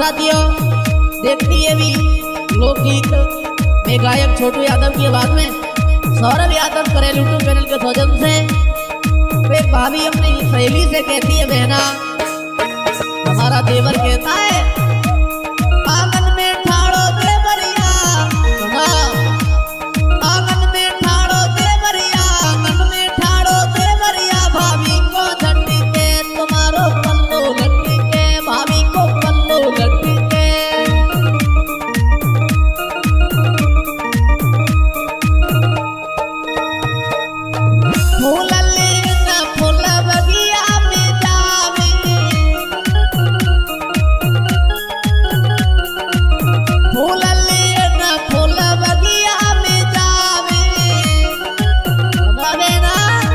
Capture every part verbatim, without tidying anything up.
साथियों, देखती है भी लोकगीत में गायक छोटू यादव की आवाज में सौरभ यादव करे यूट्यूब चैनल के सौजन से। एक भाभी अपनी सहेली से कहती है, बहना हमारा देवर कहता है आंगन में ठाड़ो देवरिया, आंगन में ठाड़ो देवरिया, आंगन में ठाड़ो देवरिया, भाभी को झंडी के तुम्हारो पल्लो लट्टी के, भाभी को पल्लो लट्टी के। फूल फूल बगिया में जावे, फूल फूल बगिया में जावे, ना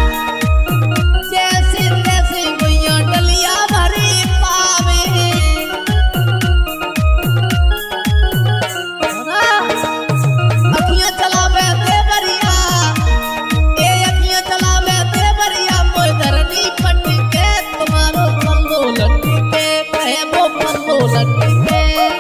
जैसी जैसी गुइया डलिया भरी पावे, अखियां चलावे देवरिया, ए अखियां चलावे देवरिया, मोय धरनी पट्टी के तुम्हारो पल्लो लट्टी के, कहे वो पल्लो लट्टी के।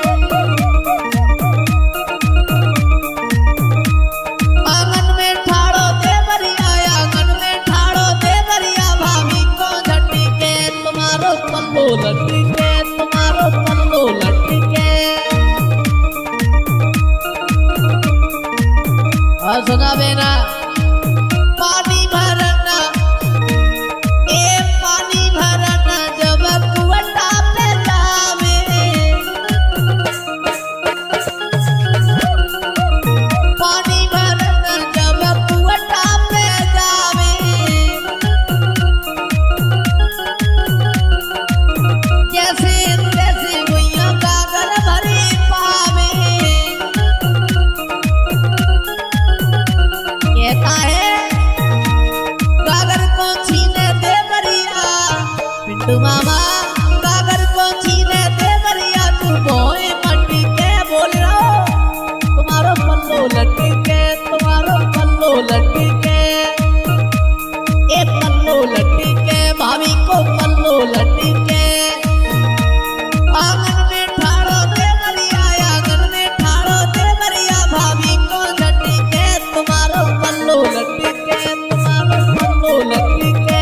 आंगन में ठाड़ो देवरिया, आंगन में ठाड़ो देवरिया, भाभी को झंडी के तुम्हारो पल्लो लट्टी के, तुम्हारो पल्लो लट्टी के। और सुना बेना पानी भरना, ए पानी भरना जब कुवटा पे जावे, पानी भरना जब कुवटा पे जावे, जैसे जैसे गुइया गागर भरी पावे, कहता है गागर को छीने देवरिया, पिंटू मामा गागर को छीने देवरिया, तू बोए मट्टी के बोल रहो तुम्हारो पल्लो लट्टी के, तुम्हारो पल्लो लट्टी के, ए पल्लो लट्टी के, भाभी को पल्लो लट्टी के। आंगन में ठाड़ो देवरिया, आंगन में ठाड़ो देवरिया, भाभी को झंडी के तुम्हारो पल्लो लट्टी के, तुम्हारो पल्लो लट्टी के।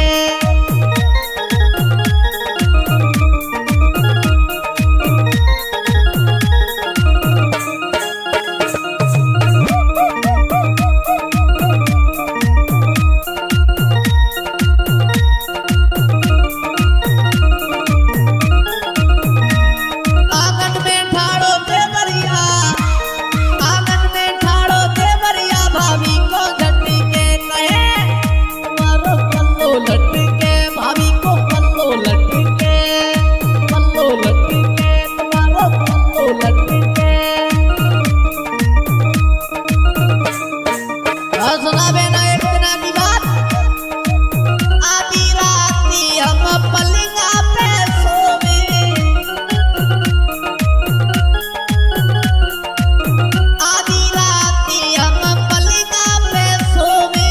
आंगन में ठाड़ो देवरिया, आंगन में ठाड़ो देवरिया, भाभी को झंडी के, कहे तुम्हारो पल्लो लट्टी के, भाभी को पल्लो लट्टी के, पल्लो लट्टी के, तुम्हारो पल्लो लट्टी के। और सुना बेना एक दिना की बात, आधी राती हम पलिंगा पे सोवे, आधी राती हम पलिंगा पे सोवे,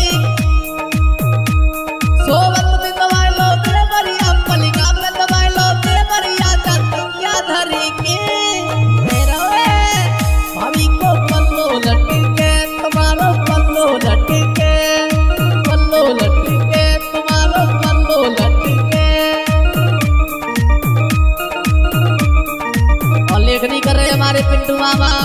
सोवत में दवाई लो देवरिया, पलिंगा पे दवाई लो देवरिया, चटकिया धरी के मेरा वे, भाभी को पल्लो लट्टी के, तुम्हारो पल्लो लट्टी के, पल्लो लट्टी के, तुम्हारो पल्लो लट्टी के। और लेखनी कर रहे हमारे पिंटू मामा।